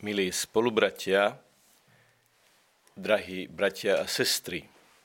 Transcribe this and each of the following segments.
Milí spolubratia, drahí bratia a sestry,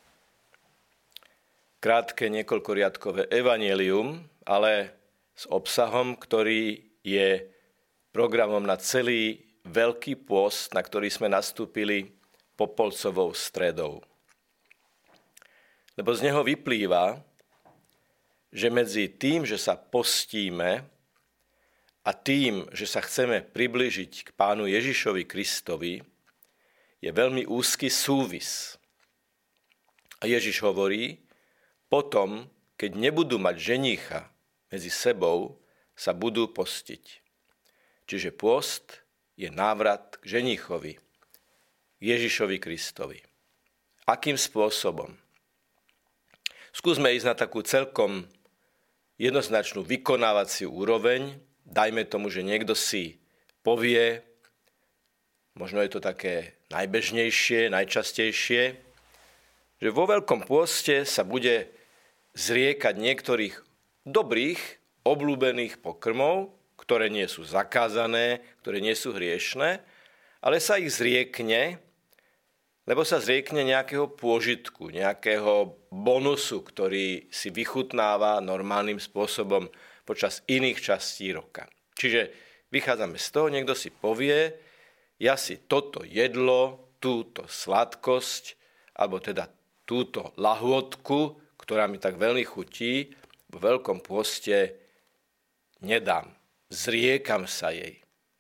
krátke niekoľkoriadkové evanjelium, ale s obsahom, ktorý je programom na celý Veľký pôst, na ktorý sme nastúpili popolcovou stredou. Lebo z neho vyplýva, že medzi tým, že sa postíme, a tým, že sa chceme priblížiť k Pánu Ježišovi Kristovi, je veľmi úzky súvis. A Ježiš hovorí, potom, keď nebudú mať ženícha medzi sebou, sa budú postiť. Čiže pôst je návrat k ženíchovi, Ježišovi Kristovi. Akým spôsobom? Skúsme ísť na takú celkom jednoznačnú vykonávaciu úroveň. Dajme tomu, že niekto si povie, možno je to také najbežnejšie, najčastejšie, že vo Veľkom pôste sa bude zriekať niektorých dobrých, obľúbených pokrmov, ktoré nie sú zakázané, ktoré nie sú hriešne, ale sa ich zriekne, lebo sa zriekne nejakého pôžitku, nejakého bonusu, ktorý si vychutnáva normálnym spôsobom počas iných častí roka. Čiže vychádzame z toho, niekto si povie, ja si toto jedlo, túto sladkosť, alebo teda túto lahôdku, ktorá mi tak veľmi chutí, vo Veľkom pôste nedám. Zriekam sa jej.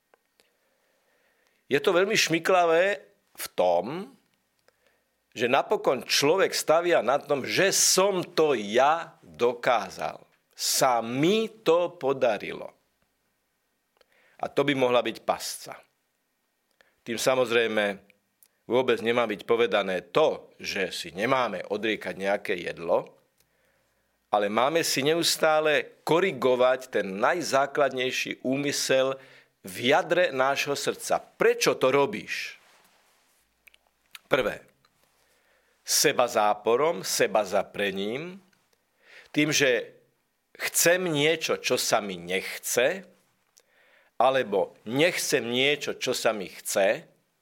Je to veľmi šmiklavé v tom, že napokon človek stavia na tom, že som to ja dokázal. Sa mi to podarilo. A to by mohla byť pasca. Tým samozrejme vôbec nemá byť povedané to, že si nemáme odriekať nejaké jedlo, ale máme si neustále korigovať ten najzákladnejší úmysel v jadre nášho srdca. Prečo to robíš? Prvé, seba záporom, seba zaprením, tým, že chcem niečo, čo sa mi nechce, alebo nechcem niečo, čo sa mi chce,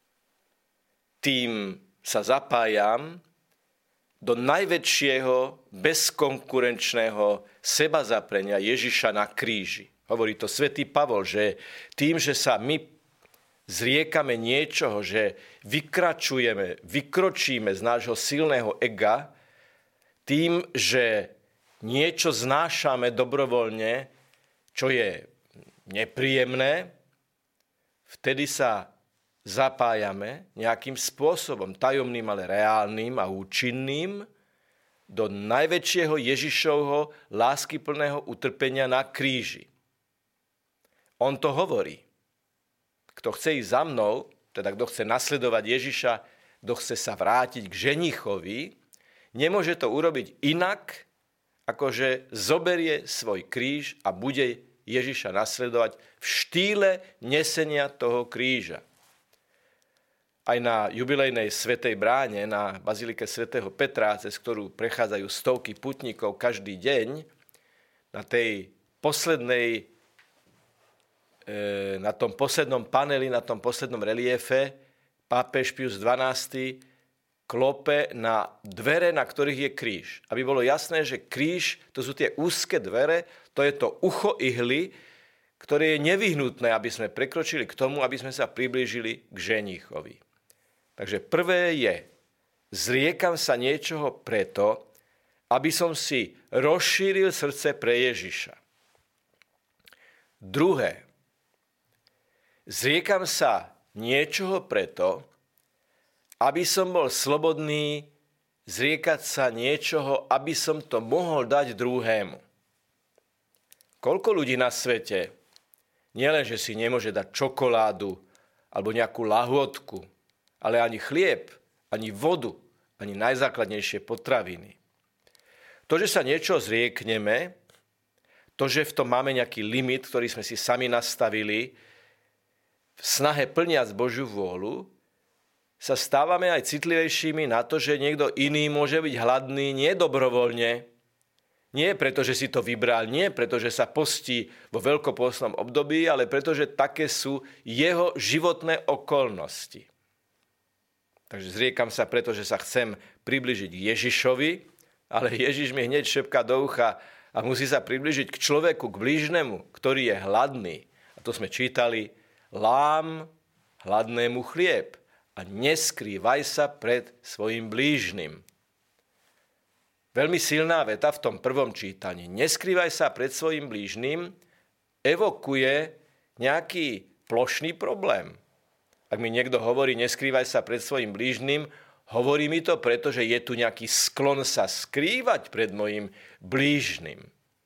tým sa zapájam do najväčšieho bezkonkurenčného sebazaprenia Ježiša na kríži. Hovorí to svätý Pavol, že tým, že sa my zriekame niečoho, že vykročíme z nášho silného ega, tým, že niečo znášame dobrovoľne, čo je nepríjemné, vtedy sa zapájame nejakým spôsobom, tajomným, ale reálnym a účinným, do najväčšieho Ježišovho láskyplného utrpenia na kríži. On to hovorí. Kto chce ísť za mnou, teda kto chce nasledovať Ježiša, kto chce sa vrátiť k ženichovi, nemôže to urobiť inak, akože zoberie svoj kríž a bude Ježiša nasledovať v štýle nesenia toho kríža. Aj na jubilejnej svätej bráne, na bazilike svätého Petra, cez ktorú prechádzajú stovky putníkov každý deň, na tom poslednom paneli, na tom poslednom reliefe, pápež Pius XII klope na dvere, na ktorých je kríž. Aby bolo jasné, že kríž, to sú tie úzke dvere, to je to ucho ihly, ktoré je nevyhnutné, aby sme prekročili k tomu, aby sme sa priblížili k ženichovi. Takže prvé je, zriekam sa niečoho preto, aby som si rozšíril srdce pre Ježiša. Druhé, zriekam sa niečoho preto, aby som bol slobodný zriekať sa niečoho, aby som to mohol dať druhému. Koľko ľudí na svete, nielen, že si nemôže dať čokoládu alebo nejakú lahôdku, ale ani chlieb, ani vodu, ani najzákladnejšie potraviny. To, že sa niečo zriekneme, to, že v tom máme nejaký limit, ktorý sme si sami nastavili, v snahe plniac Božiu vôľu, sa stávame aj citlivejšími na to, že niekto iný môže byť hladný nie dobrovoľne, Nie preto, že si to vybral, nie preto, že sa postí vo veľkopôstnom období, ale preto, že také sú jeho životné okolnosti. Takže zriekam sa preto, že sa chcem približiť Ježišovi, ale Ježiš mi hneď šepká do ucha a musí sa približiť k človeku, k blížnemu, ktorý je hladný. A to sme čítali, lám hladnému chlieb a neskrývaj sa pred svojim blížnym. Veľmi silná veta v tom prvom čítaní. Neskrývaj sa pred svojim blížnym evokuje nejaký plošný problém. Ak mi niekto hovorí, neskrývaj sa pred svojim blížnym, hovorí mi to, pretože je tu nejaký sklon sa skrývať pred mojim blížnym.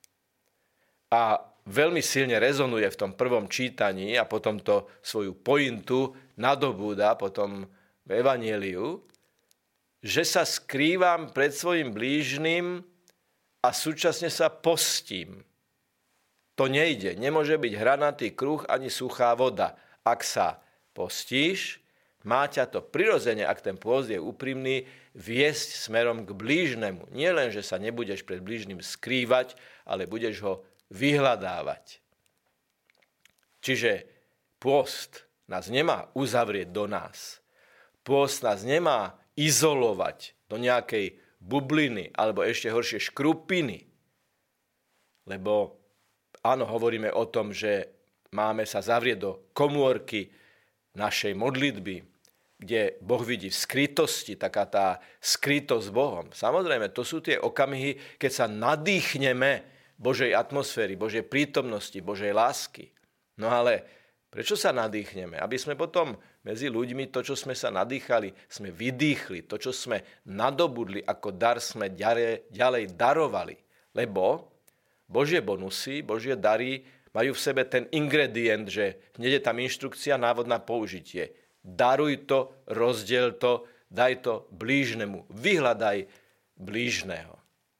A veľmi silne rezonuje v tom prvom čítaní a potom to svoju pointu nadobúda potom v evanjeliu, že sa skrývam pred svojim blížnym a súčasne sa postím. To nejde. Nemôže byť hranatý kruh ani suchá voda. Ak sa postíš, má ťa to prirodzene, ak ten pôst je úprimný, viesť smerom k blížnemu. Nie len, že sa nebudeš pred blížnym skrývať, ale budeš ho vyhľadávať. Čiže pôst nás nemá uzavrieť do nás. Pôst nás nemá izolovať do nejakej bubliny alebo ešte horšie škrupiny. Lebo áno, hovoríme o tom, že máme sa zavrieť do komórky našej modlitby, kde Boh vidí v skrytosti, taká tá skrytosť s Bohom. Samozrejme, to sú tie okamihy, keď sa nadýchneme Božej atmosféry, Božej prítomnosti, Božej lásky. No ale prečo sa nadýchneme? Aby sme potom medzi ľuďmi to, čo sme sa nadýchali, sme vydýchli. To, čo sme nadobudli ako dar, sme ďalej darovali. Lebo Božie bonusy, Božie dary majú v sebe ten ingredient, že hneď je tam inštrukcia, návod na použitie. Daruj to, rozdiel to, daj to blížnemu. Vyhľadaj blížneho.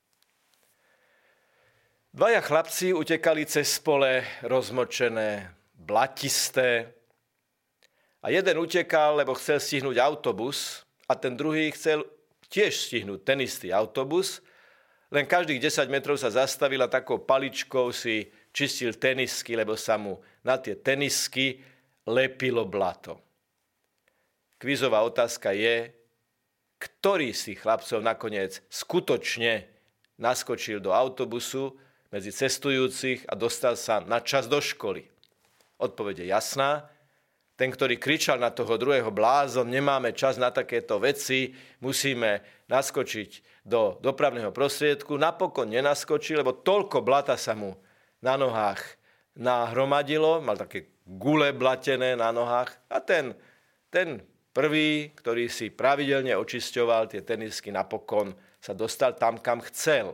Dvaja chlapci utekali cez pole rozmočené, blatisté. A jeden utekal, lebo chcel stihnúť autobus a ten druhý chcel tiež stihnúť ten istý autobus. Len každých 10 metrov sa zastavil a takou paličkou si čistil tenisky, lebo sa mu na tie tenisky lepilo blato. Kvízová otázka je, ktorý z tých chlapcov nakoniec skutočne naskočil do autobusu medzi cestujúcich a dostal sa na čas do školy. Odpoveď je jasná. Ten, ktorý kričal na toho druhého blázon, nemáme čas na takéto veci, musíme naskočiť do dopravného prostriedku, napokon nenaskočil, lebo toľko blata sa mu na nohách nahromadilo, mal také gule blatené na nohách a ten prvý, ktorý si pravidelne očisťoval tie tenisky, napokon sa dostal tam, kam chcel.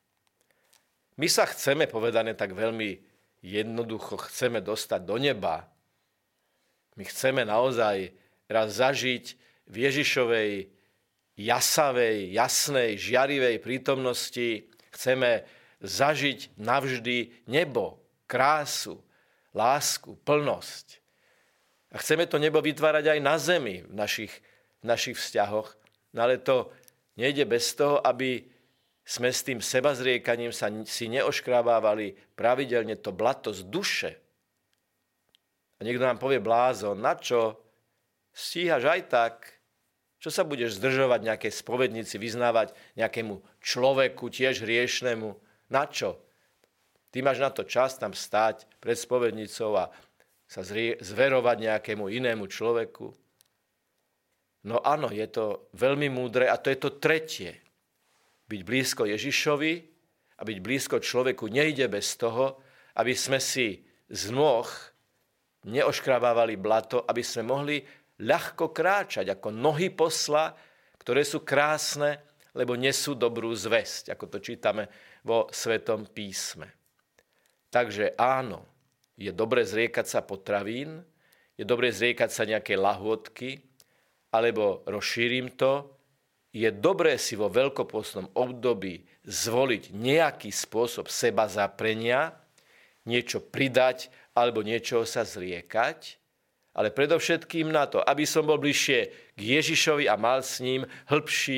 My sa chceme, povedané tak veľmi jednoducho, chceme dostať do neba. My chceme naozaj raz zažiť v Ježišovej jasavej, jasnej, žiarivej prítomnosti. Chceme zažiť navždy nebo, krásu, lásku, plnosť. A chceme to nebo vytvárať aj na zemi v našich vzťahoch. No ale to nejde bez toho, aby sme s tým sebazriekaním si neoškrabávali pravidelne to blato z duše. A niekto nám povie, blázon, na čo? Stíhaš aj tak. Čo sa budeš zdržovať nejakej spovednici, vyznávať nejakému človeku, tiež hriešnemu? Na čo? Ty máš na to čas tam stáť pred spovednicou a sa zverovať nejakému inému človeku? No áno, je to veľmi múdre a to je to tretie. Byť blízko Ježišovi a byť blízko človeku nejde bez toho, aby sme si z nôh neoškrabávali blato, aby sme mohli ľahko kráčať ako nohy posla, ktoré sú krásne, lebo nesú dobrú zvesť, ako to čítame vo Svetom písme. Takže áno, je dobre zriekať sa potravín, je dobre zriekať sa nejakej lahôdky, alebo rozšírim to, je dobré si vo veľkopôstnom období zvoliť nejaký spôsob seba zaprenia, niečo pridať alebo niečoho sa zriekať, ale predovšetkým na to, aby som bol bližšie k Ježišovi a mal s ním hĺbší,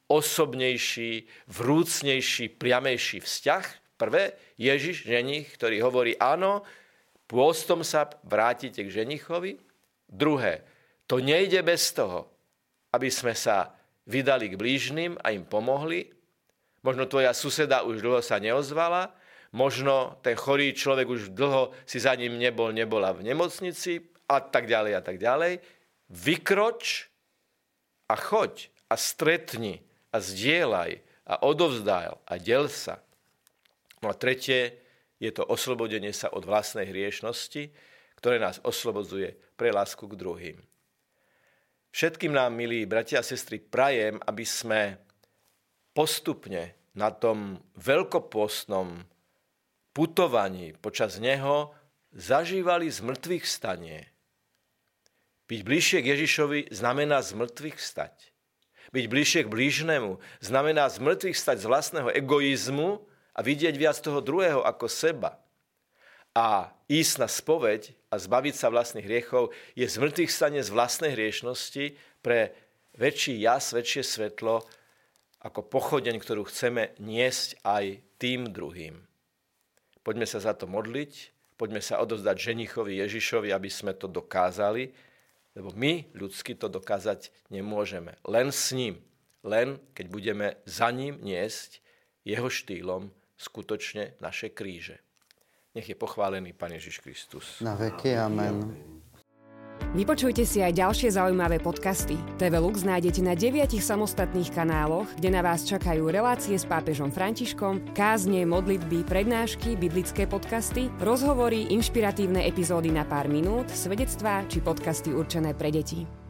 osobnejší, vrúcnejší, priamejší vzťah. Prvé, Ježiš, ženich, ktorý hovorí áno, pôstom sa vrátite k ženichovi. Druhé, to nejde bez toho, aby sme sa vydali k blížnym a im pomohli. Možno tvoja suseda už dlho sa neozvala, možno ten chorý človek už dlho si za ním nebola v nemocnici a tak ďalej a tak ďalej. Vykroč a choď a stretni a zdieľaj a odovzdaj a del sa. No a tretie je to oslobodenie sa od vlastnej hriešnosti, ktoré nás oslobodzuje pre lásku k druhým. Všetkým nám, milí bratia a sestry, prajem, aby sme postupne na tom veľkopôstnom putovaní počas neho zažívali zmrtvých vstanie. Byť bližšie k Ježišovi znamená zmrtvých vstať. Byť bližšie k blížnemu znamená zmrtvých vstať z vlastného egoizmu a vidieť viac toho druhého ako seba. A ísť na spoveď a zbaviť sa vlastných hriechov je zmrtvých vstanie z vlastnej hriešnosti pre väčší jas, väčšie svetlo ako pochodeň, ktorú chceme niesť aj tým druhým. Poďme sa za to modliť, poďme sa odovzdať ženichovi Ježišovi, aby sme to dokázali, lebo my ľudsky to dokázať nemôžeme. Len s ním, len keď budeme za ním niesť jeho štýlom skutočne naše kríže. Nech je pochválený Pán Ježiš Kristus. Na veky, amen. Vypočujte si aj ďalšie zaujímavé podcasty. TV Lux nájdete na 9 samostatných kanáloch, kde na vás čakajú relácie s pápežom Františkom, kázne, modlitby, prednášky, biblické podcasty, rozhovory, inšpiratívne epizódy na pár minút, svedectvá či podcasty určené pre deti.